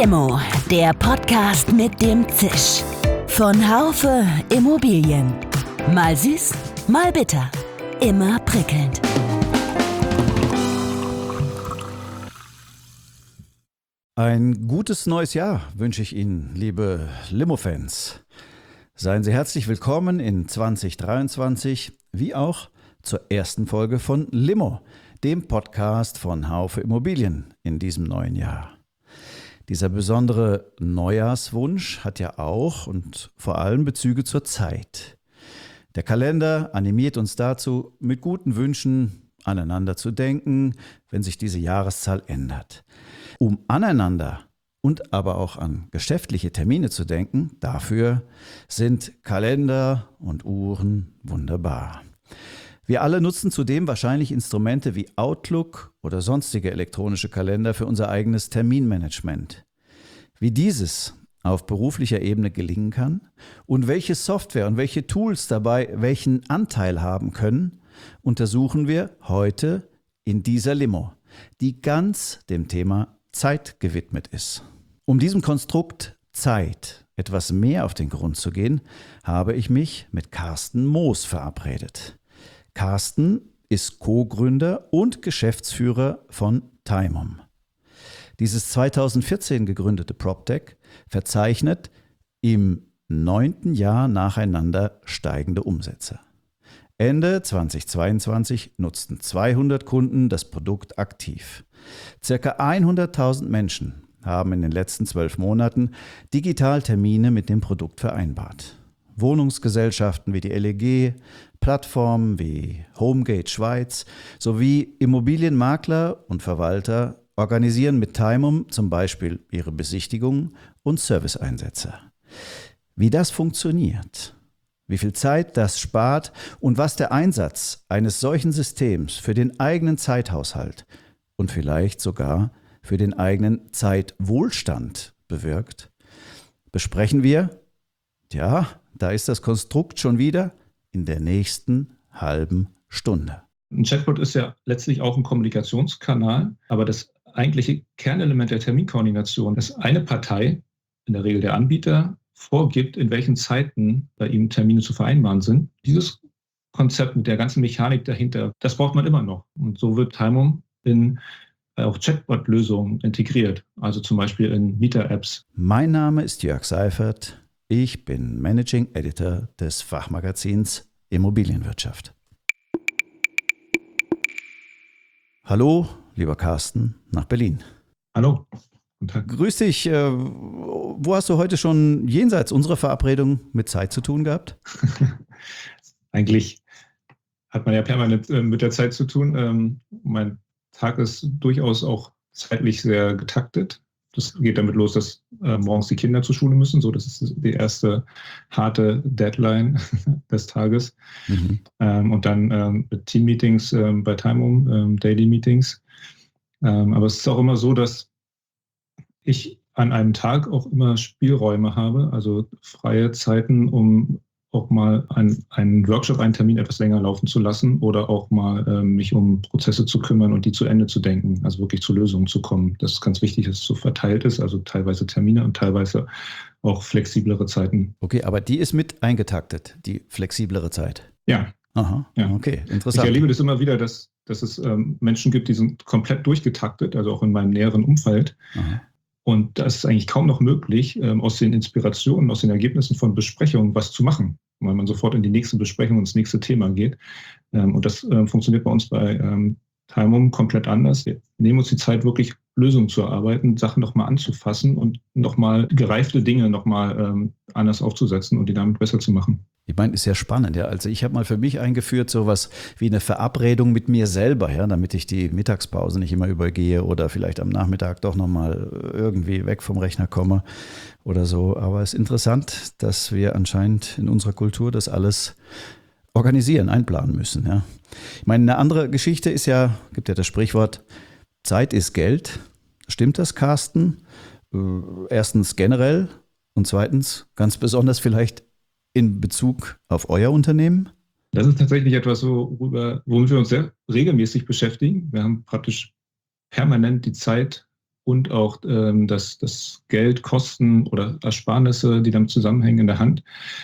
Limo, der Podcast mit dem Zisch. Von Haufe Immobilien. Mal süß, mal bitter. Immer prickelnd. Ein gutes neues Jahr wünsche ich Ihnen, liebe Limo-Fans. Seien Sie herzlich willkommen in 2023, wie auch zur ersten Folge von Limo, dem Podcast von Haufe Immobilien in diesem neuen Jahr. Dieser besondere Neujahrswunsch hat ja auch und vor allem Bezüge zur Zeit. Der Kalender animiert uns dazu, mit guten Wünschen aneinander zu denken, wenn sich diese Jahreszahl ändert. Um aneinander und aber auch an geschäftliche Termine zu denken, dafür sind Kalender und Uhren wunderbar. Wir alle nutzen zudem wahrscheinlich Instrumente wie Outlook oder sonstige elektronische Kalender für unser eigenes Terminmanagement. Wie dieses auf beruflicher Ebene gelingen kann und welche Software und welche Tools dabei welchen Anteil haben können, untersuchen wir heute in dieser Limo, die ganz dem Thema Zeit gewidmet ist. Um diesem Konstrukt Zeit etwas mehr auf den Grund zu gehen, habe ich mich mit Carsten Moos verabredet. Carsten ist Co-Gründer und Geschäftsführer von Timom. Dieses 2014 gegründete PropTech verzeichnet im 9. Jahr nacheinander steigende Umsätze. Ende 2022 nutzten 200 Kunden das Produkt aktiv. Circa 100.000 Menschen haben in den letzten 12 Monaten digital Termine mit dem Produkt vereinbart. Wohnungsgesellschaften wie die LEG, Plattformen wie Homegate Schweiz sowie Immobilienmakler und Verwalter organisieren mit Timom zum Beispiel ihre Besichtigungen und Serviceeinsätze. Wie das funktioniert, wie viel Zeit das spart und was der Einsatz eines solchen Systems für den eigenen Zeithaushalt und vielleicht sogar für den eigenen Zeitwohlstand bewirkt, besprechen wir, da ist das Konstrukt schon wieder, in der nächsten halben Stunde. Ein Chatbot ist ja letztlich auch ein Kommunikationskanal, aber das eigentliche Kernelement der Terminkoordination, dass eine Partei, in der Regel der Anbieter, vorgibt, in welchen Zeiten bei ihm Termine zu vereinbaren sind. Dieses Konzept mit der ganzen Mechanik dahinter, das braucht man immer noch. Und so wird Timom in auch Chatbot-Lösungen integriert, also zum Beispiel in Mieter-Apps. Mein Name ist Jörg Seifert. Ich bin Managing Editor des Fachmagazins Immobilienwirtschaft. Hallo, lieber Carsten, nach Berlin. Hallo. Guten Tag. Grüß dich. Wo hast du heute schon jenseits unserer Verabredung mit Zeit zu tun gehabt? Eigentlich hat man ja permanent mit der Zeit zu tun. Mein Tag ist durchaus auch zeitlich sehr getaktet. Das geht damit los, dass morgens die Kinder zur Schule müssen. So, das ist die erste harte Deadline des Tages. Mhm. Und dann mit Team-Meetings bei Timom, Daily Meetings. Aber es ist auch immer so, dass ich an einem Tag auch immer Spielräume habe, also freie Zeiten, um auch mal einen Workshop, einen Termin etwas länger laufen zu lassen oder auch mal mich um Prozesse zu kümmern und die zu Ende zu denken, also wirklich zu Lösungen zu kommen. Das ist ganz wichtig, dass es so verteilt ist, also teilweise Termine und teilweise auch flexiblere Zeiten. Okay, aber die ist mit eingetaktet, die flexiblere Zeit? Ja. Aha, ja. Okay, interessant. Ich erlebe das immer wieder, dass es Menschen gibt, die sind komplett durchgetaktet, also auch in meinem näheren Umfeld. Aha. Und da ist es eigentlich kaum noch möglich, aus den Inspirationen, aus den Ergebnissen von Besprechungen was zu machen, weil man sofort in die nächste Besprechung und ins nächste Thema geht. Und das funktioniert bei uns bei Timom komplett anders. Wir nehmen uns die Zeit, wirklich Lösungen zu erarbeiten, Sachen nochmal anzufassen und nochmal gereifte Dinge nochmal anders aufzusetzen und die damit besser zu machen. Ich meine, ist ja spannend. Ja. Also ich habe mal für mich eingeführt sowas wie eine Verabredung mit mir selber, ja, damit ich die Mittagspause nicht immer übergehe oder vielleicht am Nachmittag doch nochmal irgendwie weg vom Rechner komme oder so. Aber es ist interessant, dass wir anscheinend in unserer Kultur das alles organisieren, einplanen müssen. Ja. Ich meine, eine andere Geschichte ist ja, gibt ja das Sprichwort, Zeit ist Geld. Stimmt das, Carsten? Erstens generell und zweitens ganz besonders vielleicht in Bezug auf euer Unternehmen? Das ist tatsächlich etwas, womit wir uns sehr regelmäßig beschäftigen. Wir haben praktisch permanent die Zeit und auch das Geld, Kosten oder Ersparnisse, die damit zusammenhängen, in der Hand.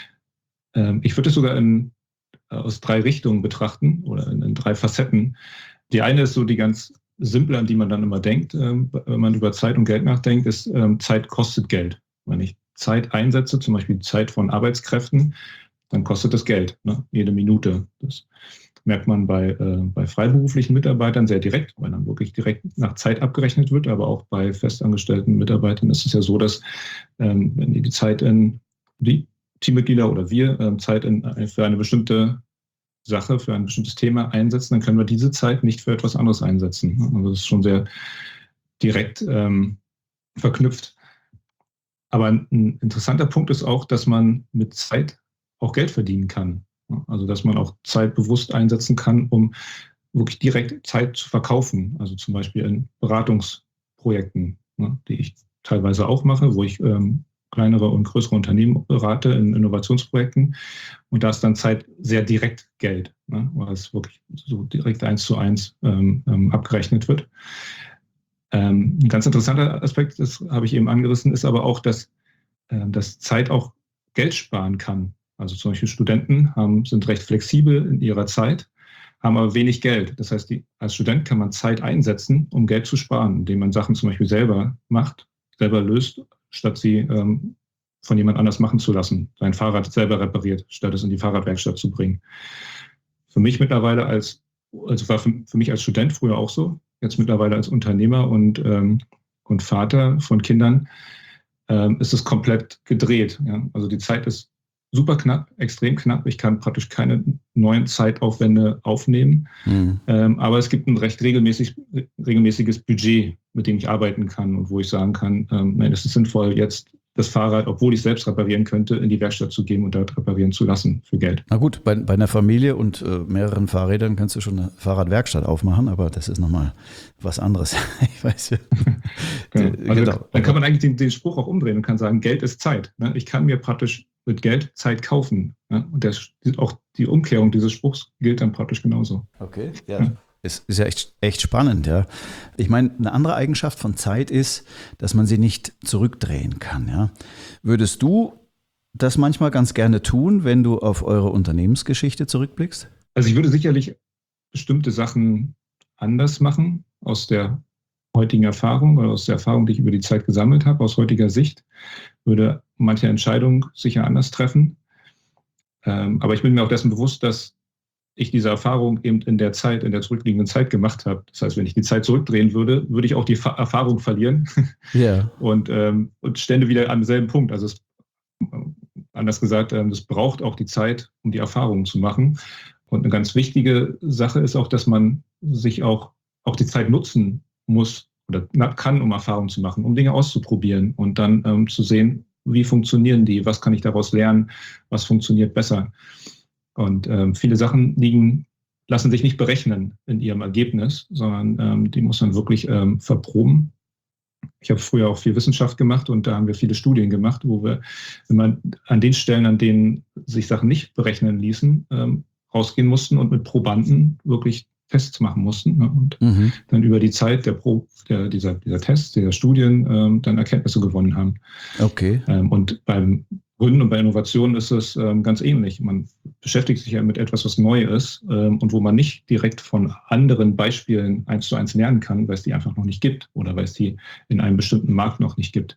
Ich würde es sogar aus 3 Richtungen betrachten oder in 3 Facetten. Die eine ist so die ganz simple, an die man dann immer denkt, wenn man über Zeit und Geld nachdenkt, ist Zeit kostet Geld. Wenn ich Zeit einsetze, zum Beispiel Zeit von Arbeitskräften, dann kostet das Geld, ne? Jede Minute. Das merkt man bei freiberuflichen Mitarbeitern sehr direkt, weil dann wirklich direkt nach Zeit abgerechnet wird, aber auch bei festangestellten Mitarbeitern ist es ja so, dass wenn die Zeit die Teammitglieder oder wir Zeit für eine bestimmte Sache, für ein bestimmtes Thema einsetzen, dann können wir diese Zeit nicht für etwas anderes einsetzen. Also das ist schon sehr direkt verknüpft. Aber ein interessanter Punkt ist auch, dass man mit Zeit auch Geld verdienen kann. Also dass man auch Zeit bewusst einsetzen kann, um wirklich direkt Zeit zu verkaufen. Also zum Beispiel in Beratungsprojekten, ne, die ich teilweise auch mache, wo ich kleinere und größere Unternehmen berate in Innovationsprojekten. Und da ist dann Zeit sehr direkt Geld, ne, weil es wirklich so direkt 1:1 abgerechnet wird. Ein ganz interessanter Aspekt, das habe ich eben angerissen, ist aber auch, dass Zeit auch Geld sparen kann. Also zum Beispiel Studenten sind recht flexibel in ihrer Zeit, haben aber wenig Geld. Das heißt, als Student kann man Zeit einsetzen, um Geld zu sparen, indem man Sachen zum Beispiel selber macht, selber löst, statt sie von jemand anders machen zu lassen. Sein Fahrrad selber repariert, statt es in die Fahrradwerkstatt zu bringen. Für mich mittlerweile war für mich als Student früher auch so, jetzt mittlerweile als Unternehmer und Vater von Kindern, ist es komplett gedreht. Ja? Also die Zeit ist super knapp, extrem knapp. Ich kann praktisch keine neuen Zeitaufwände aufnehmen. Aber es gibt ein recht regelmäßiges Budget, mit dem ich arbeiten kann und wo ich sagen kann, nein, es ist sinnvoll, jetzt das Fahrrad, obwohl ich es selbst reparieren könnte, in die Werkstatt zu geben und dort reparieren zu lassen für Geld. Na gut, bei einer Familie und mehreren Fahrrädern kannst du schon eine Fahrradwerkstatt aufmachen, aber das ist nochmal was anderes. Ich weiß ja. Genau. Dann kann man eigentlich den Spruch auch umdrehen und kann sagen, Geld ist Zeit. Ne? Ich kann mir praktisch mit Geld Zeit kaufen. Ne? Und auch die Umkehrung dieses Spruchs gilt dann praktisch genauso. Okay, ja. Es ist ja echt spannend, ja. Ich meine, eine andere Eigenschaft von Zeit ist, dass man sie nicht zurückdrehen kann, ja. Würdest du das manchmal ganz gerne tun, wenn du auf eure Unternehmensgeschichte zurückblickst? Also ich würde sicherlich bestimmte Sachen anders machen aus der heutigen Erfahrung oder aus der Erfahrung, die ich über die Zeit gesammelt habe, aus heutiger Sicht, würde manche Entscheidungen sicher anders treffen. Aber ich bin mir auch dessen bewusst, dass ich diese Erfahrung eben in der zurückliegenden Zeit gemacht habe. Das heißt, wenn ich die Zeit zurückdrehen würde, würde ich auch die Erfahrung verlieren. Yeah. und stände wieder am selben Punkt. Also anders gesagt, es braucht auch die Zeit, um die Erfahrungen zu machen. Und eine ganz wichtige Sache ist auch, dass man sich auch die Zeit nutzen muss oder kann, um Erfahrungen zu machen, um Dinge auszuprobieren und dann zu sehen, wie funktionieren die, was kann ich daraus lernen, was funktioniert besser. Und viele Sachen lassen sich nicht berechnen in ihrem Ergebnis, sondern die muss man wirklich verproben. Ich habe früher auch viel Wissenschaft gemacht und da haben wir viele Studien gemacht, wo wir immer an den Stellen, an denen sich Sachen nicht berechnen ließen, rausgehen mussten und mit Probanden wirklich Tests machen mussten, ne? Und dann über die Zeit dieser Tests, dieser Studien dann Erkenntnisse gewonnen haben. Okay. Und beim Gründen und bei Innovationen ist es ganz ähnlich. Man beschäftigt sich ja mit etwas, was neu ist und wo man nicht direkt von anderen Beispielen 1:1 lernen kann, weil es die einfach noch nicht gibt oder weil es die in einem bestimmten Markt noch nicht gibt.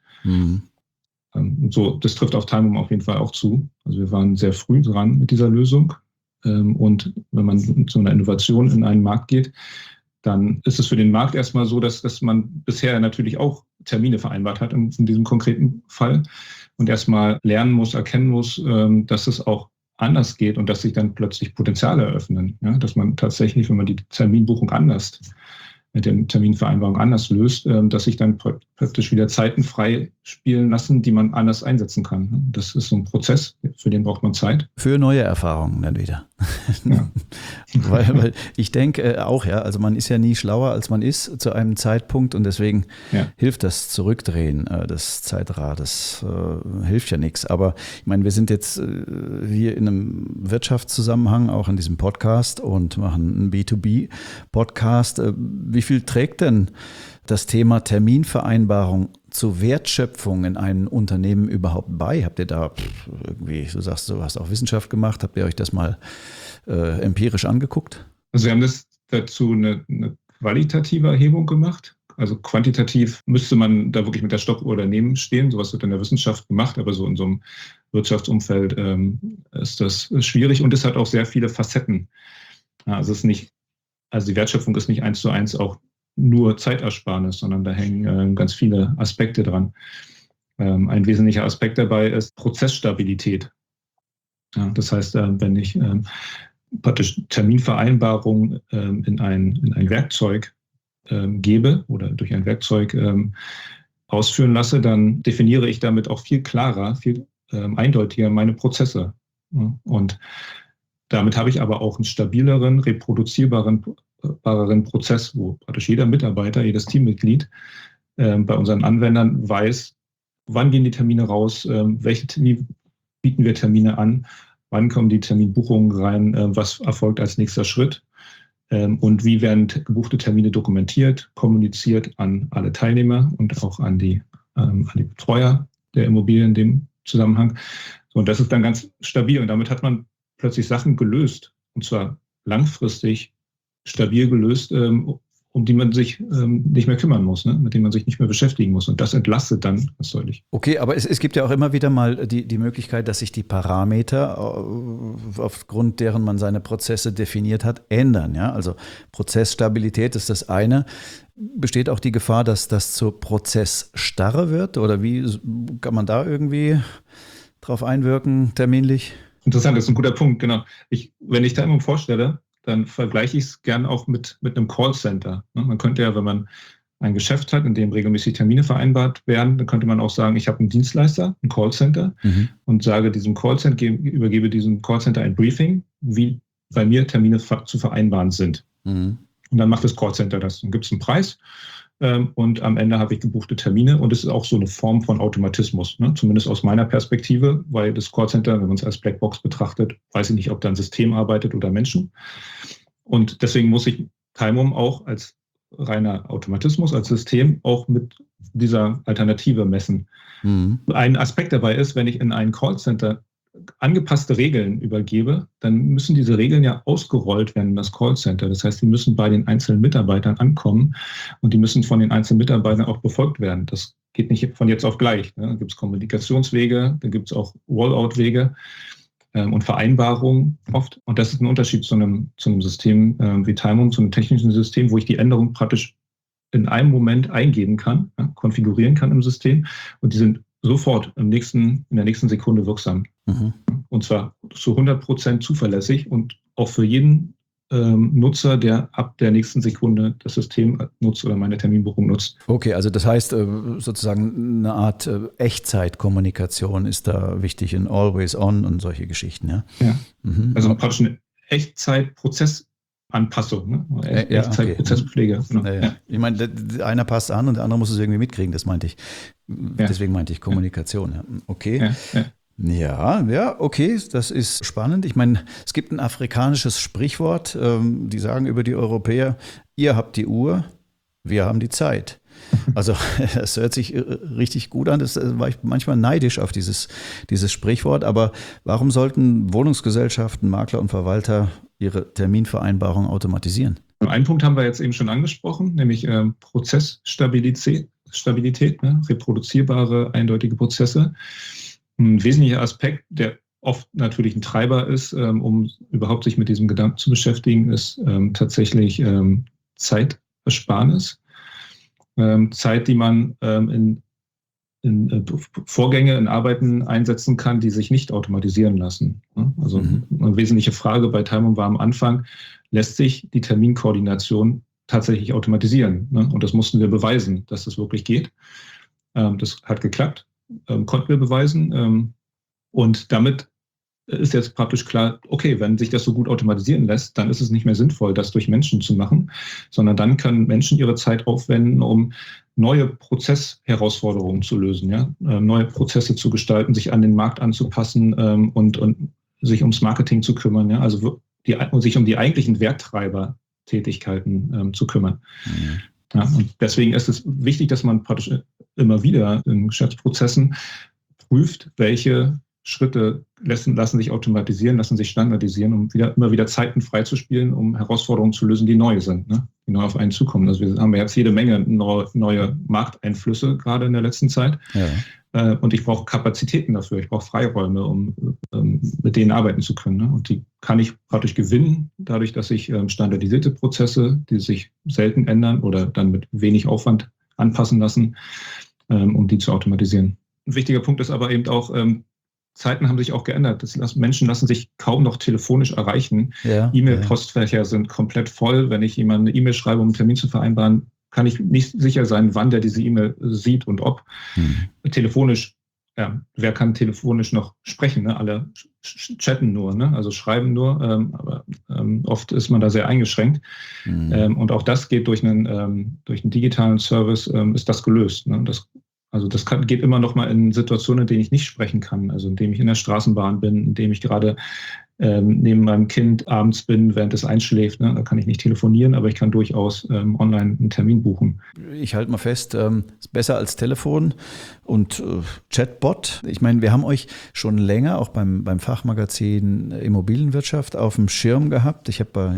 Und so, das trifft auf Timum auf jeden Fall auch zu. Also wir waren sehr früh dran mit dieser Lösung. Und wenn man zu einer Innovation in einen Markt geht, dann ist es für den Markt erstmal so, dass man bisher natürlich auch Termine vereinbart hat in diesem konkreten Fall und erstmal lernen muss, erkennen muss, dass es auch anders geht und dass sich dann plötzlich Potenziale eröffnen. Ja? Dass man tatsächlich, wenn man die Terminbuchung anders mit der Terminvereinbarung anders löst, dass sich dann praktisch wieder Zeiten frei spielen lassen, die man anders einsetzen kann. Das ist so ein Prozess, für den braucht man Zeit. Für neue Erfahrungen dann wieder. Ja. weil ich denke auch, ja, also man ist ja nie schlauer, als man ist zu einem Zeitpunkt und deswegen hilft das Zurückdrehen des Zeitrades, hilft ja nichts. Aber ich meine, wir sind jetzt hier in einem Wirtschaftszusammenhang, auch in diesem Podcast und machen einen B2B-Podcast. Wie viel trägt denn das Thema Terminvereinbarung zur Wertschöpfung in einem Unternehmen überhaupt bei? Habt ihr da irgendwie, du sagst, du hast auch Wissenschaft gemacht, habt ihr euch das mal empirisch angeguckt? Also wir haben dazu eine qualitative Erhebung gemacht. Also quantitativ müsste man da wirklich mit der Stoppuhr daneben stehen. Sowas wird in der Wissenschaft gemacht, aber so in so einem Wirtschaftsumfeld ist das schwierig und es hat auch sehr viele Facetten. Ja, also die Wertschöpfung ist nicht 1:1 auch nur Zeitersparnis, sondern da hängen ganz viele Aspekte dran. Ein wesentlicher Aspekt dabei ist Prozessstabilität. Ja, das heißt, wenn ich praktisch Terminvereinbarung in ein Werkzeug gebe oder durch ein Werkzeug ausführen lasse, dann definiere ich damit auch viel klarer, viel eindeutiger meine Prozesse. Ja, und damit habe ich aber auch einen stabileren, reproduzierbaren Prozess, wo praktisch jeder Mitarbeiter, jedes Teammitglied bei unseren Anwendern weiß, wann gehen die Termine raus, wie bieten wir Termine an, wann kommen die Terminbuchungen rein, was erfolgt als nächster Schritt und wie werden gebuchte Termine dokumentiert, kommuniziert an alle Teilnehmer und auch an die Betreuer der Immobilien in dem Zusammenhang. So, und das ist dann ganz stabil und damit hat man plötzlich Sachen gelöst und zwar langfristig stabil gelöst, um die man sich nicht mehr kümmern muss, ne? Mit denen man sich nicht mehr beschäftigen muss. Und das entlastet dann ganz deutlich. Okay, aber es gibt ja auch immer wieder mal die Möglichkeit, dass sich die Parameter, aufgrund deren man seine Prozesse definiert hat, ändern. Ja? Also Prozessstabilität ist das eine. Besteht auch die Gefahr, dass das zur Prozessstarre wird? Oder wie kann man da irgendwie drauf einwirken, terminlich? Interessant, das ist ein guter Punkt, genau. Wenn ich da immer vorstelle, dann vergleiche ich es gern auch mit einem Callcenter. Man könnte ja, wenn man ein Geschäft hat, in dem regelmäßig Termine vereinbart werden, dann könnte man auch sagen, ich habe einen Dienstleister, ein Callcenter und sage diesem Callcenter, übergebe diesem Callcenter ein Briefing, wie bei mir Termine zu vereinbaren sind. Und dann macht das Callcenter das. Dann gibt es einen Preis und am Ende habe ich gebuchte Termine und es ist auch so eine Form von Automatismus, ne? Zumindest aus meiner Perspektive, weil das Callcenter, wenn man es als Blackbox betrachtet, weiß ich nicht, ob da ein System arbeitet oder Menschen. Und deswegen muss ich Timum auch als reiner Automatismus, als System auch mit dieser Alternative messen. Ein Aspekt dabei ist, wenn ich in ein Callcenter angepasste Regeln übergebe, dann müssen diese Regeln ja ausgerollt werden in das Callcenter. Das heißt, die müssen bei den einzelnen Mitarbeitern ankommen und die müssen von den einzelnen Mitarbeitern auch befolgt werden. Das geht nicht von jetzt auf gleich. Ne? Da gibt es Kommunikationswege, da gibt es auch Rollout-Wege und Vereinbarungen oft. Und das ist ein Unterschied zu einem System wie Timum, zu einem technischen System, wo ich die Änderung praktisch in einem Moment eingeben kann, ja, konfigurieren kann im System und die sind sofort in der nächsten Sekunde wirksam. Und zwar zu 100% zuverlässig und auch für jeden Nutzer, der ab der nächsten Sekunde das System nutzt oder meine Terminbuchung nutzt. Okay, also das heißt sozusagen eine Art Echtzeitkommunikation ist da wichtig in Always On und solche Geschichten, ja? Ja, also praktisch eine Echtzeit-Prozessanpassung, ne? Echtzeit-Prozesspflege. Genau. Ja. Ich meine, einer passt an und der andere muss es irgendwie mitkriegen, das meinte ich. Deswegen meinte ich Kommunikation. Ja. Okay. Ja, okay, das ist spannend. Ich meine, es gibt ein afrikanisches Sprichwort, die sagen über die Europäer, ihr habt die Uhr, wir haben die Zeit. Also das hört sich richtig gut an, das war ich manchmal neidisch auf dieses Sprichwort, aber warum sollten Wohnungsgesellschaften, Makler und Verwalter ihre Terminvereinbarung automatisieren? Einen Punkt haben wir jetzt eben schon angesprochen, nämlich Prozessstabilität, ne? Reproduzierbare, eindeutige Prozesse. Ein wesentlicher Aspekt, der oft natürlich ein Treiber ist, um überhaupt sich mit diesem Gedanken zu beschäftigen, ist tatsächlich Zeitersparnis. Zeit, die man in Vorgänge, in Arbeiten einsetzen kann, die sich nicht automatisieren lassen. Also eine wesentliche Frage bei Timum war am Anfang, lässt sich die Terminkoordination tatsächlich automatisieren? Ne? Und das mussten wir beweisen, dass das wirklich geht. Das hat geklappt. Konnten wir beweisen. Und damit ist jetzt praktisch klar, okay, wenn sich das so gut automatisieren lässt, dann ist es nicht mehr sinnvoll, das durch Menschen zu machen, sondern dann können Menschen ihre Zeit aufwenden, um neue Prozessherausforderungen zu lösen, ja? Neue Prozesse zu gestalten, sich an den Markt anzupassen und sich ums Marketing zu kümmern, ja? Also sich um die eigentlichen Werttreiber Tätigkeiten zu kümmern. Ja, und deswegen ist es wichtig, dass man praktisch immer wieder in Geschäftsprozessen prüft, welche Schritte lassen sich automatisieren, lassen sich standardisieren, um immer wieder Zeiten freizuspielen, um Herausforderungen zu lösen, die neu sind, ne? Die neu auf einen zukommen. Also wir haben jetzt jede Menge neue Markteinflüsse gerade in der letzten Zeit. Ja. Und ich brauche Kapazitäten dafür, ich brauche Freiräume, um mit denen arbeiten zu können. Ne? Und die kann ich praktisch gewinnen, dadurch, dass ich standardisierte Prozesse, die sich selten ändern oder dann mit wenig Aufwand anpassen lassen, um die zu automatisieren. Ein wichtiger Punkt ist aber eben auch, Zeiten haben sich auch geändert. Menschen lassen sich kaum noch telefonisch erreichen. Ja, E-Mail-Postfächer sind komplett voll. Wenn ich jemandem eine E-Mail schreibe, um einen Termin zu vereinbaren, kann ich nicht sicher sein, wann der diese E-Mail sieht und ob. Telefonisch, ja, wer kann telefonisch noch sprechen? Ne? Alle chatten nur, ne? Also schreiben nur. Aber oft ist man da sehr eingeschränkt. Und auch das geht durch einen digitalen Service, ist das gelöst. Ne? Das geht immer noch mal in Situationen, in denen ich nicht sprechen kann. Also indem ich in der Straßenbahn bin, indem ich gerade neben meinem Kind abends bin, während es einschläft. Ne? Da kann ich nicht telefonieren, aber ich kann durchaus online einen Termin buchen. Ich halte mal fest, ist besser als Telefon und Chatbot. Ich meine, wir haben euch schon länger auch beim Fachmagazin Immobilienwirtschaft auf dem Schirm gehabt. Ich habe bei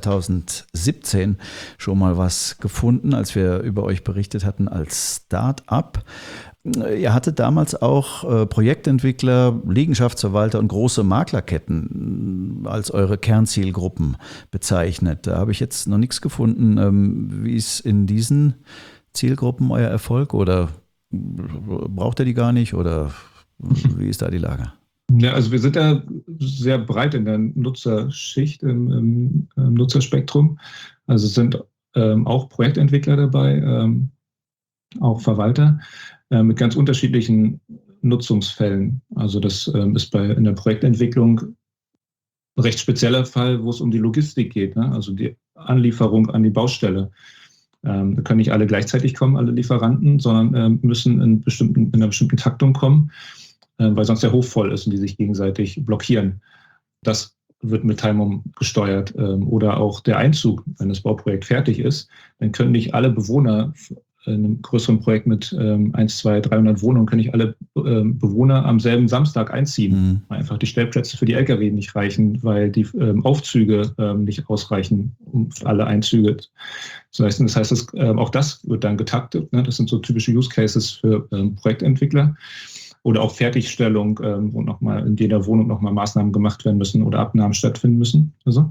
2017 schon mal was gefunden, als wir über euch berichtet hatten als Start-up. Ihr hattet damals auch Projektentwickler, Liegenschaftsverwalter und große Maklerketten als eure Kernzielgruppen bezeichnet. Da habe ich jetzt noch nichts gefunden. Wie ist in diesen Zielgruppen euer Erfolg oder braucht ihr die gar nicht oder wie ist da die Lage? Ja, also wir sind da sehr breit in der Nutzerschicht, im Nutzerspektrum. Also es sind auch Projektentwickler dabei, auch Verwalter, mit ganz unterschiedlichen Nutzungsfällen. Also das ist in der Projektentwicklung ein recht spezieller Fall, wo es um die Logistik geht, ne? Also die Anlieferung an die Baustelle. Da können nicht alle gleichzeitig kommen, alle Lieferanten, sondern müssen in einer bestimmten Taktung kommen, weil sonst der Hof voll ist und die sich gegenseitig blockieren. Das wird mit Timum gesteuert. Oder auch der Einzug, wenn das Bauprojekt fertig ist, dann können nicht alle Bewohner in einem größeren Projekt mit 1, 2, 300 Wohnungen, können nicht alle Bewohner am selben Samstag einziehen. Einfach die Stellplätze für die Lkw nicht reichen, weil die Aufzüge nicht ausreichen für alle Einzüge. Das heißt, auch das wird dann getaktet. Ne? Das sind so typische Use Cases für Projektentwickler. Oder auch Fertigstellung, wo nochmal in jeder Wohnung nochmal Maßnahmen gemacht werden müssen oder Abnahmen stattfinden müssen. Also.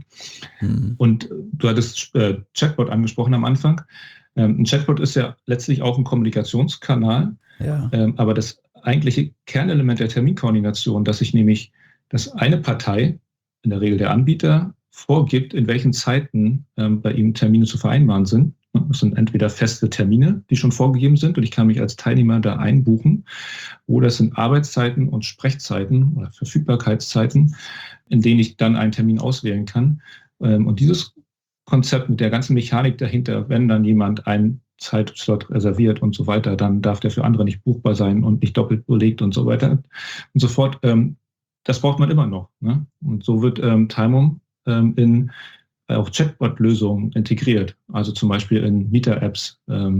Und du hattest Chatbot angesprochen am Anfang. Ein Chatbot ist ja letztlich auch ein Kommunikationskanal, ja. Aber das eigentliche Kernelement der Terminkoordination, dass eine Partei, in der Regel der Anbieter, vorgibt, in welchen Zeiten bei ihm Termine zu vereinbaren sind. Es sind entweder feste Termine, die schon vorgegeben sind und ich kann mich als Teilnehmer da einbuchen, oder es sind Arbeitszeiten und Sprechzeiten oder Verfügbarkeitszeiten, in denen ich dann einen Termin auswählen kann. Und dieses Konzept mit der ganzen Mechanik dahinter, wenn dann jemand einen Zeitslot reserviert und so weiter, dann darf der für andere nicht buchbar sein und nicht doppelt belegt und so weiter und so fort. Das braucht man immer noch. Ne? Und so wird Timum in auch Chatbot-Lösungen integriert. Also zum Beispiel in Mieter-Apps.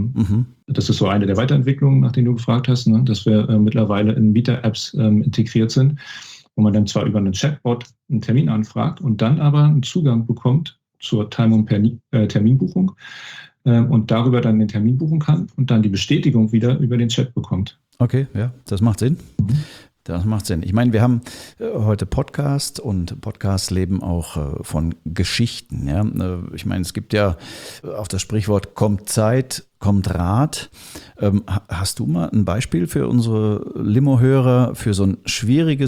Das ist so eine der Weiterentwicklungen, nach denen du gefragt hast, ne? Dass wir mittlerweile in Mieter-Apps integriert sind, wo man dann zwar über einen Chatbot einen Termin anfragt und dann aber einen Zugang bekommt zur Terminbuchung und darüber dann den Termin buchen kann und dann die Bestätigung wieder über den Chat bekommt. Okay, ja, das macht Sinn. Das macht Sinn. Ich meine, wir haben heute Podcast und Podcasts leben auch von Geschichten. Ja? Ich meine, es gibt ja auch das Sprichwort, kommt Zeit, kommt Rat. Hast du mal ein Beispiel für unsere Limo-Hörer für so ein schwierig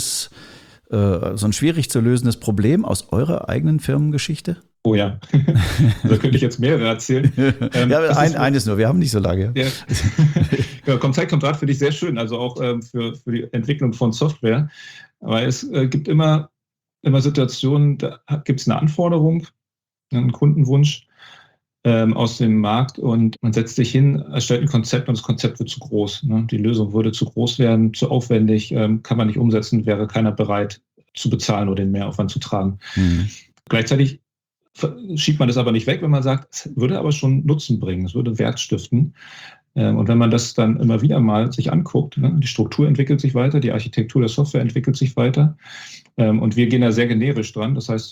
zu lösendes Problem aus eurer eigenen Firmengeschichte? Oh ja, da könnte ich jetzt mehrere erzählen. Eines nur, wir haben nicht so lange. Ja. Ja, kommt Zeit, kommt Rat, finde ich sehr schön, also auch für die Entwicklung von Software. Aber es gibt immer Situationen, da gibt es eine Anforderung, einen Kundenwunsch aus dem Markt und man setzt sich hin, erstellt ein Konzept und das Konzept wird zu groß. Ne? Die Lösung würde zu groß werden, zu aufwendig, kann man nicht umsetzen, wäre keiner bereit zu bezahlen oder den Mehraufwand zu tragen. Gleichzeitig schiebt man das aber nicht weg, wenn man sagt, es würde aber schon Nutzen bringen, es würde Wert stiften. Und wenn man das dann immer wieder mal sich anguckt, ne, die Struktur entwickelt sich weiter, die Architektur der Software entwickelt sich weiter, und wir gehen da sehr generisch dran. Das heißt,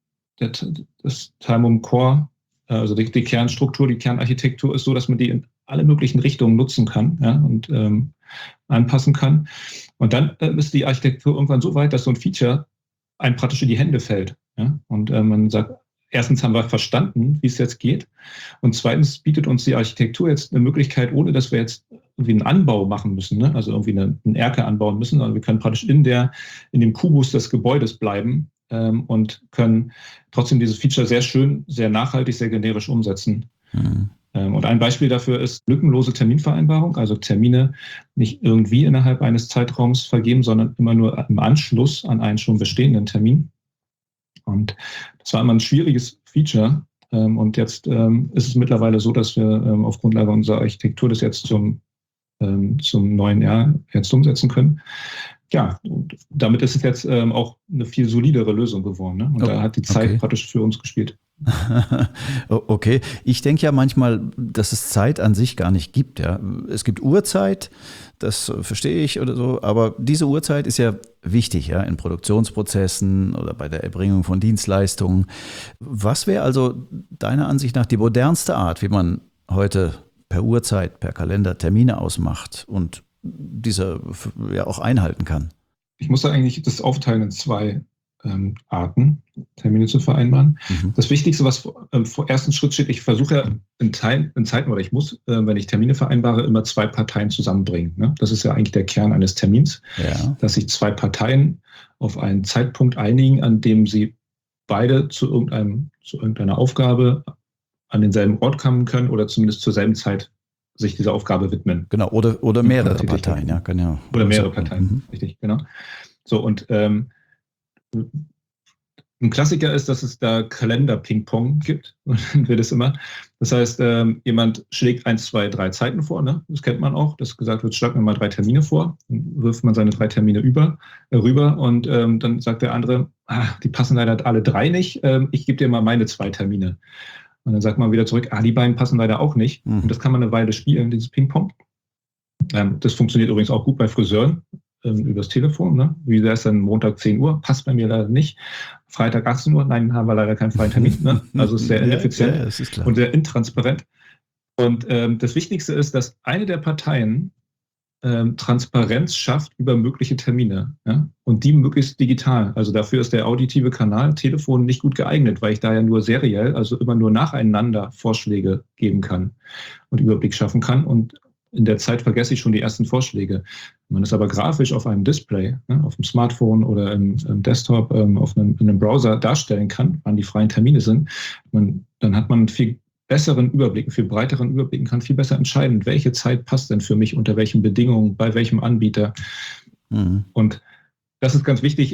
das Timum Core, also die Kernstruktur, die Kernarchitektur ist so, dass man die in alle möglichen Richtungen nutzen kann, ja, und anpassen kann. Und dann ist die Architektur irgendwann so weit, dass so ein Feature einem praktisch in die Hände fällt. Ja? Und man sagt, erstens haben wir verstanden, wie es jetzt geht. Und zweitens bietet uns die Architektur jetzt eine Möglichkeit, ohne dass wir jetzt irgendwie einen Anbau machen müssen, ne? Also irgendwie einen Erker anbauen müssen, sondern wir können praktisch in dem Kubus des Gebäudes bleiben und können trotzdem dieses Feature sehr schön, sehr nachhaltig, sehr generisch umsetzen. Mhm. Und ein Beispiel dafür ist lückenlose Terminvereinbarung, also Termine nicht irgendwie innerhalb eines Zeitraums vergeben, sondern immer nur im Anschluss an einen schon bestehenden Termin. Und das war immer ein schwieriges Feature. Und jetzt ist es mittlerweile so, dass wir auf Grundlage unserer Architektur das jetzt zum neuen Jahr jetzt umsetzen können. Ja, und damit ist es jetzt auch eine viel solidere Lösung geworden. Ne? Und da hat die Zeit praktisch für uns gespielt. Okay, ich denke ja manchmal, dass es Zeit an sich gar nicht gibt. Ja. Es gibt Uhrzeit, das verstehe ich oder so, aber diese Uhrzeit ist ja wichtig, ja, in Produktionsprozessen oder bei der Erbringung von Dienstleistungen. Was wäre also deiner Ansicht nach die modernste Art, wie man heute per Uhrzeit, per Kalender Termine ausmacht und diese ja auch einhalten kann? Ich muss da eigentlich das aufteilen in zwei Arten, Termine zu vereinbaren. Mhm. Das Wichtigste, was vor ersten Schritt steht, ich versuche ja in Zeiten, oder ich muss, wenn ich Termine vereinbare, immer zwei Parteien zusammenbringen. Ne? Das ist ja eigentlich der Kern eines Termins, dass sich zwei Parteien auf einen Zeitpunkt einigen, an dem sie beide zu irgendeiner Aufgabe an denselben Ort kommen können oder zumindest zur selben Zeit sich dieser Aufgabe widmen. Genau, oder mehrere Parteien, ja, genau. Oder mehrere Parteien, richtig, genau. So, und ein Klassiker ist, dass es da Kalender-Ping-Pong gibt. Und dann wird es immer. Das heißt, jemand schlägt 1, 2, 3 Zeiten vor. Ne? Das kennt man auch, dass gesagt wird, schlag mir mal 3 Termine vor. Dann wirft man seine 3 Termine rüber und dann sagt der andere, die passen leider alle 3 nicht. Ich gebe dir mal meine 2 Termine. Und dann sagt man wieder zurück, die beiden passen leider auch nicht. Mhm. Und das kann man eine Weile spielen, dieses Ping-Pong. Das funktioniert übrigens auch gut bei Friseuren. Übers Telefon, ne? Wie wäre es dann Montag 10 Uhr? Passt bei mir leider nicht. Freitag 18 Uhr? Nein, haben wir leider keinen freien Termin. Ne? Also ist sehr ineffizient und sehr intransparent. Und das Wichtigste ist, dass eine der Parteien Transparenz schafft über mögliche Termine. Ja? Und die möglichst digital. Also dafür ist der auditive Kanal Telefon nicht gut geeignet, weil ich da ja nur seriell, also immer nur nacheinander Vorschläge geben kann und Überblick schaffen kann. Und in der Zeit vergesse ich schon die ersten Vorschläge. Wenn man es aber grafisch auf einem Display, ne, auf dem Smartphone oder im Desktop, in einem Browser darstellen kann, wann die freien Termine sind, dann hat man einen viel besseren Überblick, einen viel breiteren Überblick und kann viel besser entscheiden, welche Zeit passt denn für mich, unter welchen Bedingungen, bei welchem Anbieter. Mhm. Und das ist ganz wichtig,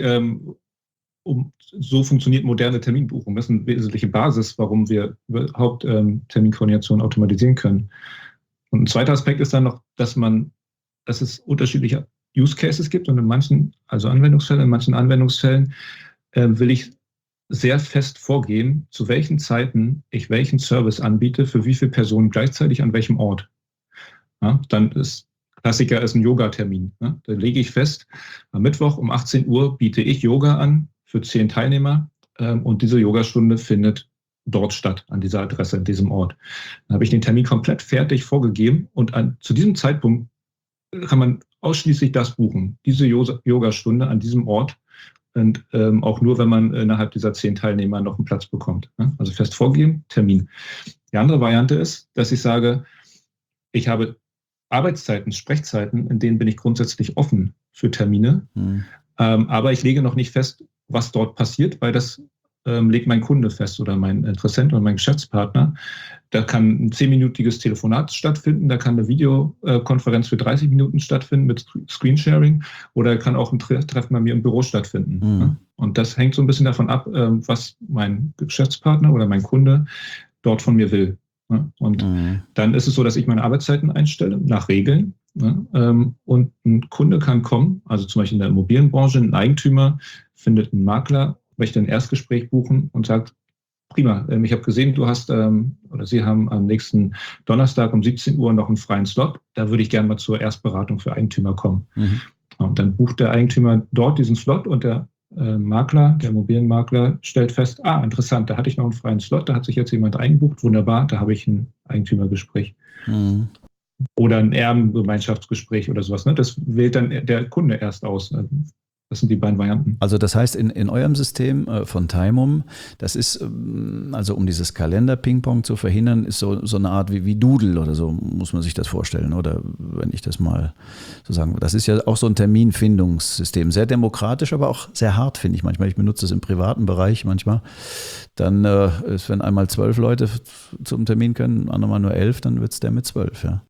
so funktioniert moderne Terminbuchung. Das ist eine wesentliche Basis, warum wir überhaupt Terminkoordination automatisieren können. Und ein zweiter Aspekt ist dann noch, dass es unterschiedliche Use Cases gibt und in manchen Anwendungsfällen will ich sehr fest vorgehen, zu welchen Zeiten ich welchen Service anbiete, für wie viele Personen gleichzeitig an welchem Ort. Ja, dann ist Klassiker ist ein Yoga-Termin. Ne? Da lege ich fest, am Mittwoch um 18 Uhr biete ich Yoga an für 10 Teilnehmer und diese Yogastunde findet dort statt, an dieser Adresse, an diesem Ort. Dann habe ich den Termin komplett fertig vorgegeben und zu diesem Zeitpunkt kann man ausschließlich das buchen, diese Yogastunde an diesem Ort und auch nur, wenn man innerhalb dieser 10 Teilnehmer noch einen Platz bekommt. Ne? Also fest vorgegeben, Termin. Die andere Variante ist, dass ich sage, ich habe Arbeitszeiten, Sprechzeiten, in denen bin ich grundsätzlich offen für Termine, aber ich lege noch nicht fest, was dort passiert, weil das legt mein Kunde fest oder mein Interessent oder mein Geschäftspartner. Da kann ein 10-minütiges Telefonat stattfinden, da kann eine Videokonferenz für 30 Minuten stattfinden mit Screensharing oder kann auch ein Treffen bei mir im Büro stattfinden. Mhm. Und das hängt so ein bisschen davon ab, was mein Geschäftspartner oder mein Kunde dort von mir will. Und dann ist es so, dass ich meine Arbeitszeiten einstelle, nach Regeln. Und ein Kunde kann kommen, also zum Beispiel in der Immobilienbranche, ein Eigentümer findet einen Makler, möchte ein Erstgespräch buchen und sagt, prima. Ich habe gesehen, du hast oder Sie haben am nächsten Donnerstag um 17 Uhr noch einen freien Slot. Da würde ich gerne mal zur Erstberatung für Eigentümer kommen. Und dann bucht der Eigentümer dort diesen Slot und der Makler, der Immobilienmakler, stellt fest, interessant, da hatte ich noch einen freien Slot, da hat sich jetzt jemand eingebucht, wunderbar, da habe ich ein Eigentümergespräch. Oder ein Erbengemeinschaftsgespräch oder sowas. Ne? Das wählt dann der Kunde erst aus. Das sind die beiden Varianten. Also das heißt, in eurem System von Timum, das ist, also um dieses Kalender-Ping-Pong zu verhindern, ist so eine Art wie Doodle oder so, muss man sich das vorstellen. Oder wenn ich das mal so sagen will. Das ist ja auch so ein Terminfindungssystem. Sehr demokratisch, aber auch sehr hart, finde ich manchmal. Ich benutze das im privaten Bereich manchmal. Dann ist, wenn einmal 12 Leute zum Termin können, andermal nur 11, dann wird es der mit 12, ja.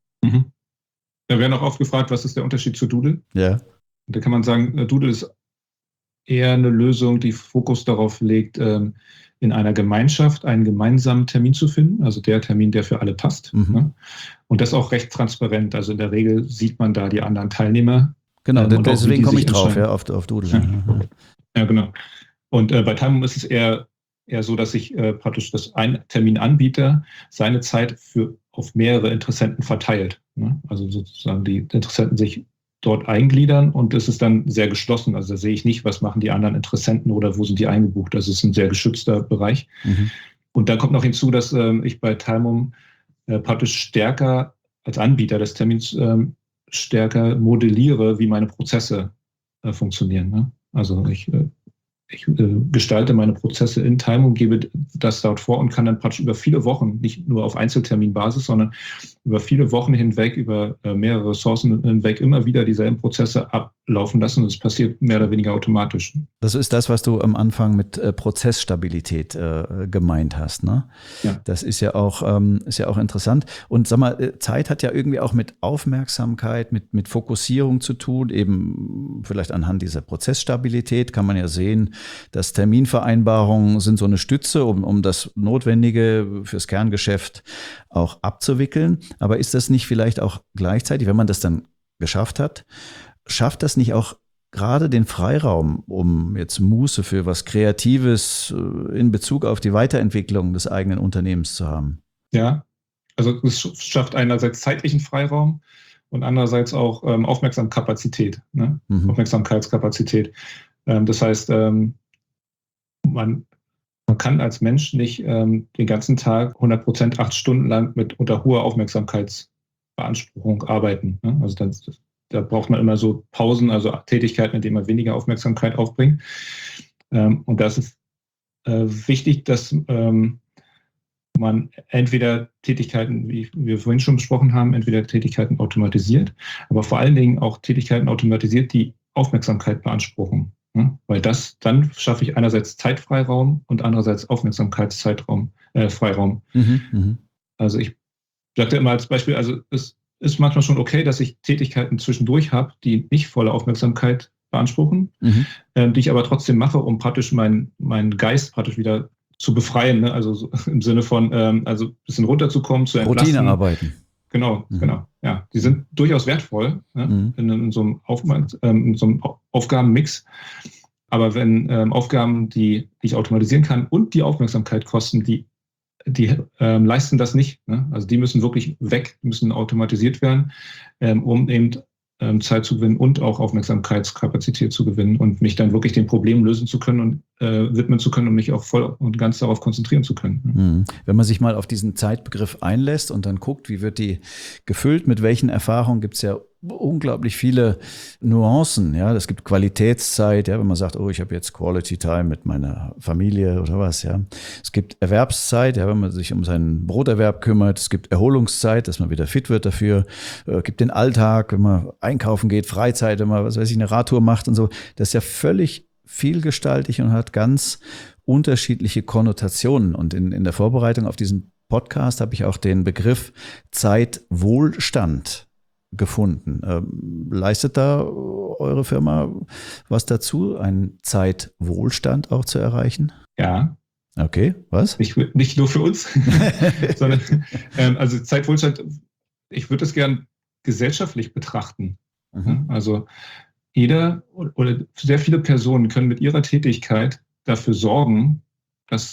Da werden auch oft gefragt, was ist der Unterschied zu Doodle? Ja. Da kann man sagen, Doodle ist eher eine Lösung, die Fokus darauf legt, in einer Gemeinschaft einen gemeinsamen Termin zu finden, also der Termin, der für alle passt. Ne? Und das auch recht transparent. Also in der Regel sieht man da die anderen Teilnehmer. Genau, deswegen komme ich drauf, ja, auf Doodle. Ja, genau. Und bei Timum ist es eher so, dass sich praktisch ein Terminanbieter seine Zeit auf mehrere Interessenten verteilt. Ne? Also sozusagen die Interessenten sich dort eingliedern und es ist dann sehr geschlossen. Also da sehe ich nicht, was machen die anderen Interessenten oder wo sind die eingebucht. Das ist ein sehr geschützter Bereich. Und dann kommt noch hinzu, dass ich bei Timum praktisch stärker als Anbieter des Termins stärker modelliere, wie meine Prozesse funktionieren. Ne? Also ich gestalte meine Prozesse in Timum, gebe das dort vor und kann dann praktisch über viele Wochen, nicht nur auf Einzelterminbasis, sondern über viele Wochen hinweg, über mehrere Ressourcen hinweg immer wieder dieselben Prozesse ablaufen lassen und es passiert mehr oder weniger automatisch. Das ist das, was du am Anfang mit Prozessstabilität gemeint hast, ne? Ja. Das ist ja auch interessant. Und sag mal, Zeit hat ja irgendwie auch mit Aufmerksamkeit, mit Fokussierung zu tun, eben vielleicht anhand dieser Prozessstabilität kann man ja sehen, dass Terminvereinbarungen sind so eine Stütze, um das Notwendige fürs Kerngeschäft auch abzuwickeln. Aber ist das nicht vielleicht auch gleichzeitig, wenn man das dann geschafft hat, schafft das nicht auch gerade den Freiraum, um jetzt Muße für was Kreatives in Bezug auf die Weiterentwicklung des eigenen Unternehmens zu haben? Ja, also es schafft einerseits zeitlichen Freiraum und andererseits auch Aufmerksamkeitskapazität. Ne? Aufmerksamkeitskapazität. Das heißt, man kann als Mensch nicht den ganzen Tag 100% 8 Stunden lang unter hoher Aufmerksamkeitsbeanspruchung arbeiten. Ne? Also da braucht man immer so Pausen, also Tätigkeiten, in denen man weniger Aufmerksamkeit aufbringt. Und das ist wichtig, dass man entweder Tätigkeiten, wie wir vorhin schon besprochen haben, entweder Tätigkeiten automatisiert, aber vor allen Dingen auch Tätigkeiten automatisiert, die Aufmerksamkeit beanspruchen. Ja, weil dann schaffe ich einerseits Zeitfreiraum und andererseits Aufmerksamkeitsfreiraum. Also ich sagte immer als Beispiel, also es ist manchmal schon okay, dass ich Tätigkeiten zwischendurch habe, die nicht volle Aufmerksamkeit beanspruchen, die ich aber trotzdem mache, um praktisch meinen Geist praktisch wieder zu befreien. Ne? Also so im Sinne von, also ein bisschen runterzukommen, zu entlasten. Routinearbeiten. Genau. Ja, die sind durchaus wertvoll, ne? in so einem Aufgabenmix. Aber wenn Aufgaben, die ich automatisieren kann und die Aufmerksamkeit kosten, die leisten das nicht. Ne? Also die müssen wirklich weg, müssen automatisiert werden, um eben Zeit zu gewinnen und auch Aufmerksamkeitskapazität zu gewinnen und mich dann wirklich den Problemen lösen zu können und widmen zu können und mich auch voll und ganz darauf konzentrieren zu können. Wenn man sich mal auf diesen Zeitbegriff einlässt und dann guckt, wie wird die gefüllt, mit welchen Erfahrungen, gibt es ja unglaublich viele Nuancen. Ja, es gibt Qualitätszeit, ja, wenn man sagt, oh, ich habe jetzt Quality Time mit meiner Familie oder was. Ja, es gibt Erwerbszeit, ja, wenn man sich um seinen Broterwerb kümmert. Es gibt Erholungszeit, dass man wieder fit wird dafür. Es gibt den Alltag, wenn man einkaufen geht, Freizeit, wenn man eine Radtour macht und so. Das ist ja völlig vielgestaltig und hat ganz unterschiedliche Konnotationen. Und in der Vorbereitung auf diesen Podcast habe ich auch den Begriff Zeitwohlstand gefunden. Leistet da eure Firma was dazu, einen Zeitwohlstand auch zu erreichen? Ja. Okay, was? Nicht nur für uns, sondern also Zeitwohlstand, ich würde es gern gesellschaftlich betrachten. Also jeder oder sehr viele Personen können mit ihrer Tätigkeit dafür sorgen, dass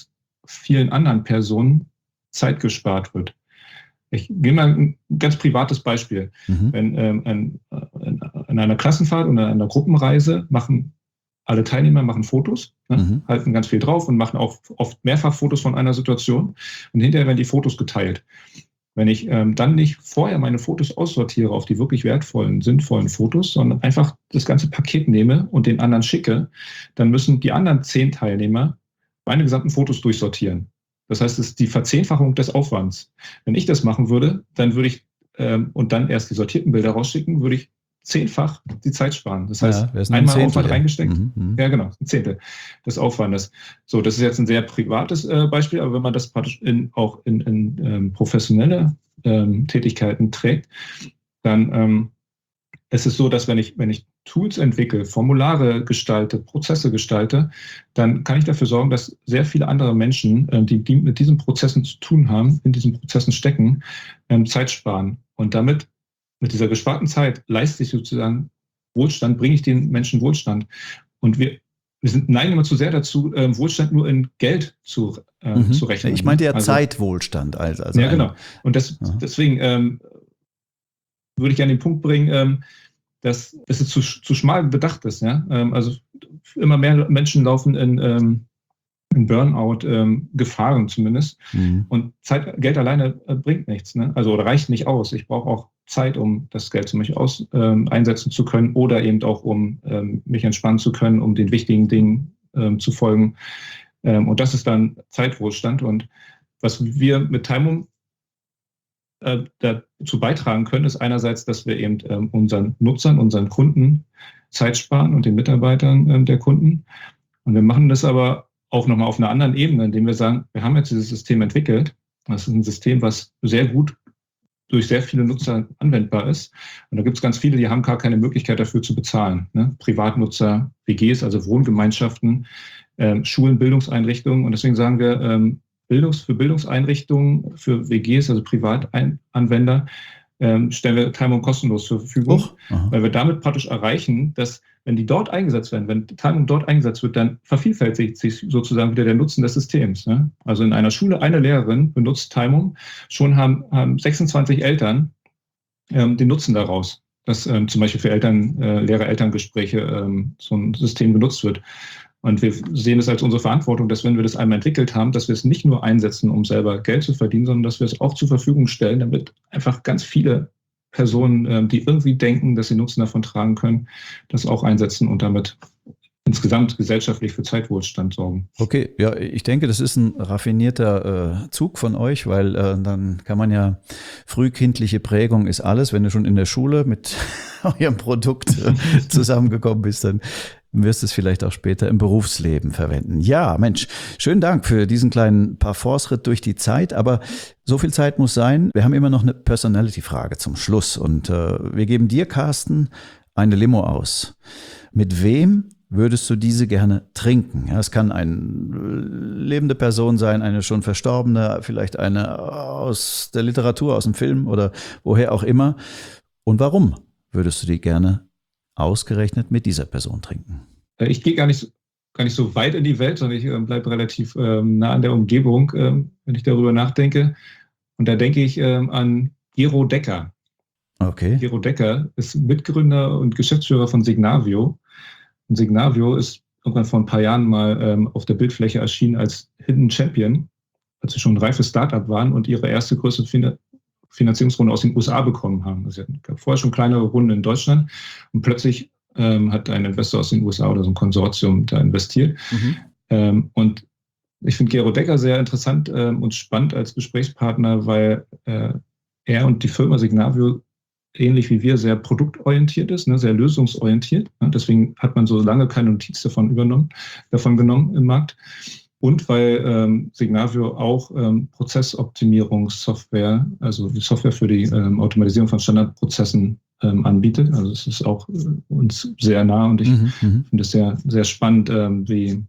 vielen anderen Personen Zeit gespart wird. Ich gebe mal ein ganz privates Beispiel. Wenn in einer Klassenfahrt oder einer Gruppenreise machen alle Teilnehmer Fotos, halten ganz viel drauf und machen auch oft mehrfach Fotos von einer Situation. Und hinterher werden die Fotos geteilt. Wenn ich dann nicht vorher meine Fotos aussortiere auf die wirklich wertvollen, sinnvollen Fotos, sondern einfach das ganze Paket nehme und den anderen schicke, dann müssen die anderen 10 Teilnehmer meine gesamten Fotos durchsortieren. Das heißt, es ist die Verzehnfachung des Aufwands. Wenn ich das machen würde, dann würde ich und dann erst die sortierten Bilder rausschicken, würde ich 10-fach die Zeit sparen. Das heißt, einmal Aufwand reingesteckt. Ja, genau, ein Zehntel des Aufwandes. So, das ist jetzt ein sehr privates Beispiel, aber wenn man das praktisch auch in professionelle Tätigkeiten trägt, dann ist es so, dass wenn ich Tools entwickle, Formulare gestalte, Prozesse gestalte, dann kann ich dafür sorgen, dass sehr viele andere Menschen, die mit diesen Prozessen zu tun haben, in diesen Prozessen stecken, Zeit sparen. Und damit, mit dieser gesparten Zeit, leiste ich sozusagen Wohlstand, bringe ich den Menschen Wohlstand. Und wir neigen immer zu sehr dazu, Wohlstand nur in Geld zu rechnen. Ich meinte ja Zeitwohlstand. Also ja, genau. Und deswegen würde ich an den Punkt bringen, dass es zu schmal bedacht ist. Ja? Also immer mehr Menschen laufen in Burnout, Gefahren zumindest. Und Geld alleine bringt nichts. Ne? Also oder reicht nicht aus. Ich brauche auch Zeit, um das Geld zum Beispiel einsetzen zu können oder eben auch, um mich entspannen zu können, um den wichtigen Dingen zu folgen. Und das ist dann Zeitwohlstand. Und was wir mit Timum dazu beitragen können, ist einerseits, dass wir eben unseren Nutzern, unseren Kunden Zeit sparen und den Mitarbeitern der Kunden. Und wir machen das aber auch nochmal auf einer anderen Ebene, indem wir sagen, wir haben jetzt dieses System entwickelt. Das ist ein System, was sehr gut durch sehr viele Nutzer anwendbar ist. Und da gibt es ganz viele, die haben gar keine Möglichkeit dafür zu bezahlen. Ne? Privatnutzer, WGs, also Wohngemeinschaften, Schulen, Bildungseinrichtungen. Und deswegen sagen wir, für Bildungseinrichtungen, für WGs, also Privatanwender, stellen wir Timum kostenlos zur Verfügung, weil wir damit praktisch erreichen, dass wenn die dort eingesetzt werden, wenn Timum dort eingesetzt wird, dann vervielfältigt sich sozusagen wieder der Nutzen des Systems. Ne? Also in einer Schule eine Lehrerin benutzt Timum, schon haben 26 Eltern den Nutzen daraus, dass zum Beispiel für Lehrer-Elterngespräche so ein System genutzt wird. Und wir sehen es als unsere Verantwortung, dass wenn wir das einmal entwickelt haben, dass wir es nicht nur einsetzen, um selber Geld zu verdienen, sondern dass wir es auch zur Verfügung stellen, damit einfach ganz viele Personen, die irgendwie denken, dass sie Nutzen davon tragen können, das auch einsetzen und damit insgesamt gesellschaftlich für Zeitwohlstand sorgen. Okay, ja, ich denke, das ist ein raffinierter Zug von euch, weil dann kann man ja, frühkindliche Prägung ist alles. Wenn du schon in der Schule mit eurem Produkt zusammengekommen bist, dann wirst du es vielleicht auch später im Berufsleben verwenden. Ja, Mensch, schönen Dank für diesen kleinen Parforce-Ritt durch die Zeit, aber so viel Zeit muss sein. Wir haben immer noch eine Personality-Frage zum Schluss und wir geben dir, Carsten, eine Limo aus. Mit wem würdest du diese gerne trinken? Ja, es kann eine lebende Person sein, eine schon verstorbene, vielleicht eine aus der Literatur, aus dem Film oder woher auch immer. Und warum würdest du die gerne ausgerechnet mit dieser Person trinken? Ich gehe gar nicht so weit in die Welt, sondern ich bleibe relativ nah an der Umgebung, wenn ich darüber nachdenke. Und da denke ich an Gero Decker. Okay. Gero Decker ist Mitgründer und Geschäftsführer von Signavio. Und Signavio ist irgendwann vor ein paar Jahren mal auf der Bildfläche erschienen als Hidden Champion, als sie schon ein reifes Startup waren und ihre erste größere Finanzierungsrunde aus den USA bekommen haben. Also es gab vorher schon kleinere Runden in Deutschland und plötzlich hat ein Investor aus den USA oder so ein Konsortium da investiert. Und ich finde Gero Decker sehr interessant und spannend als Gesprächspartner, weil er und die Firma Signavio ähnlich wie wir sehr produktorientiert ist, ne, sehr lösungsorientiert. Ne, deswegen hat man so lange keine Notiz davon genommen im Markt. Und weil Signavio auch Prozessoptimierungssoftware, also die Software für die Automatisierung von Standardprozessen anbietet. Also es ist auch uns sehr nah und ich finde es sehr, sehr spannend, wie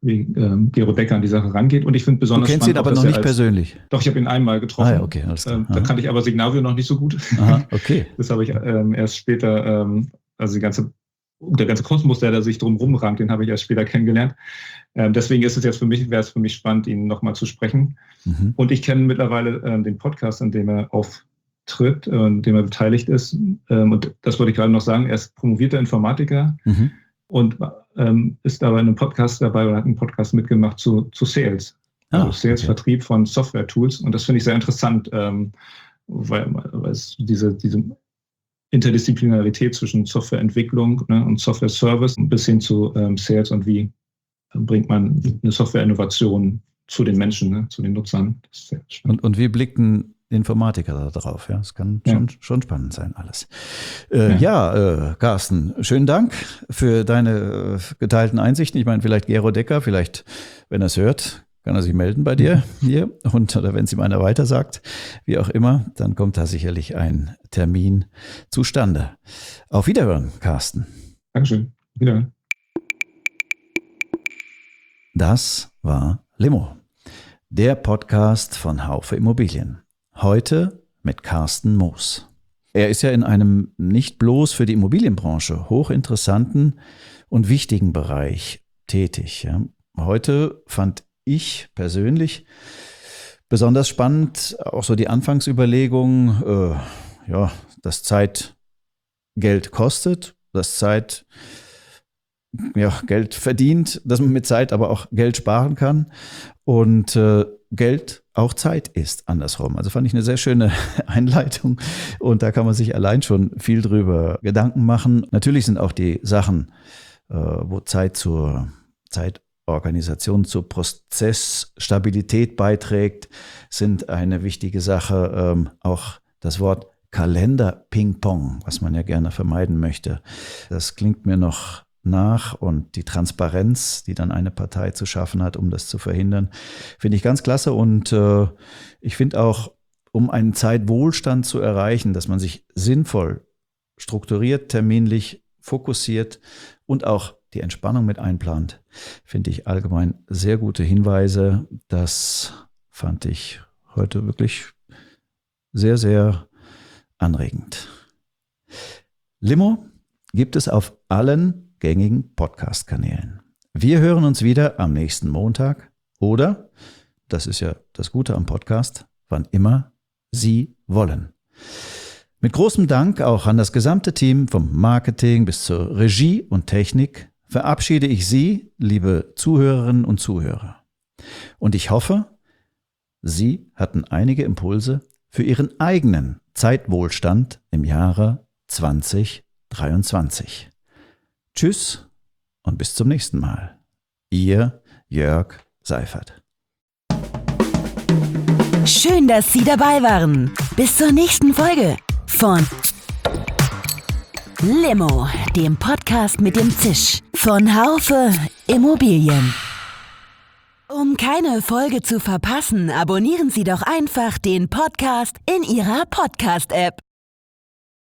Gero Decker an die Sache rangeht. Und ich finde besonders spannend. Du kennst ihn aber noch nicht persönlich? Doch, ich habe ihn einmal getroffen. Ah ja, okay, alles klar. Da kannte ich aber Signavio noch nicht so gut. Aha, okay. Das habe ich erst später, also die ganze der ganze Kosmos, der da sich drumherum rankt, den habe ich erst später kennengelernt. Deswegen wäre es für mich spannend, ihn nochmal zu sprechen. Mhm. Und ich kenne mittlerweile den Podcast, an dem er auftritt, an dem er beteiligt ist. Und das wollte ich gerade noch sagen, er ist promovierter Informatiker und ist aber in einem Podcast dabei und hat einen Podcast mitgemacht zu Sales. Also Sales, okay. Vertrieb von Software-Tools. Und das finde ich sehr interessant, weil es diese Interdisziplinarität zwischen Softwareentwicklung, ne, und Software-Service bis hin zu Sales und wie bringt man eine Software-Innovation zu den Menschen, ne, zu den Nutzern. Das ist sehr spannend. Und wie blickt ein Informatiker da drauf? Ja, das kann schon spannend sein alles. Carsten, schönen Dank für deine geteilten Einsichten. Ich meine, vielleicht Gero Decker, vielleicht, wenn er es hört, kann er sich melden bei dir hier oder wenn es ihm einer weiter sagt, wie auch immer, dann kommt da sicherlich ein Termin zustande. Auf Wiederhören, Carsten. Dankeschön. Wiederhören. Das war Limo, der Podcast von Haufe Immobilien. Heute mit Carsten Moos. Er ist ja in einem nicht bloß für die Immobilienbranche hochinteressanten und wichtigen Bereich tätig. Ja. Heute fand ich persönlich besonders spannend auch so die Anfangsüberlegung, dass Zeit Geld kostet, dass Zeit Geld verdient, dass man mit Zeit aber auch Geld sparen kann und Geld auch Zeit ist, andersrum. Also fand ich eine sehr schöne Einleitung und da kann man sich allein schon viel drüber Gedanken machen. Natürlich sind auch die Sachen, wo Zeit zur Zeitorganisation, zur Prozessstabilität beiträgt, sind eine wichtige Sache. Auch das Wort Kalender-Ping-Pong, was man ja gerne vermeiden möchte, das klingt mir noch nach und die Transparenz, die dann eine Partei zu schaffen hat, um das zu verhindern, finde ich ganz klasse und ich finde auch, um einen Zeitwohlstand zu erreichen, dass man sich sinnvoll strukturiert, terminlich fokussiert und auch die Entspannung mit einplant, finde ich allgemein sehr gute Hinweise. Das fand ich heute wirklich sehr, sehr anregend. Limo gibt es auf allen gängigen Podcast-Kanälen. Wir hören uns wieder am nächsten Montag oder, das ist ja das Gute am Podcast, wann immer Sie wollen. Mit großem Dank auch an das gesamte Team vom Marketing bis zur Regie und Technik verabschiede ich Sie, liebe Zuhörerinnen und Zuhörer. Und ich hoffe, Sie hatten einige Impulse für Ihren eigenen Zeitwohlstand im Jahre 2023. Tschüss und bis zum nächsten Mal. Ihr Jörg Seifert. Schön, dass Sie dabei waren. Bis zur nächsten Folge von Limo, dem Podcast mit dem Zisch von Haufe Immobilien. Um keine Folge zu verpassen, abonnieren Sie doch einfach den Podcast in Ihrer Podcast-App.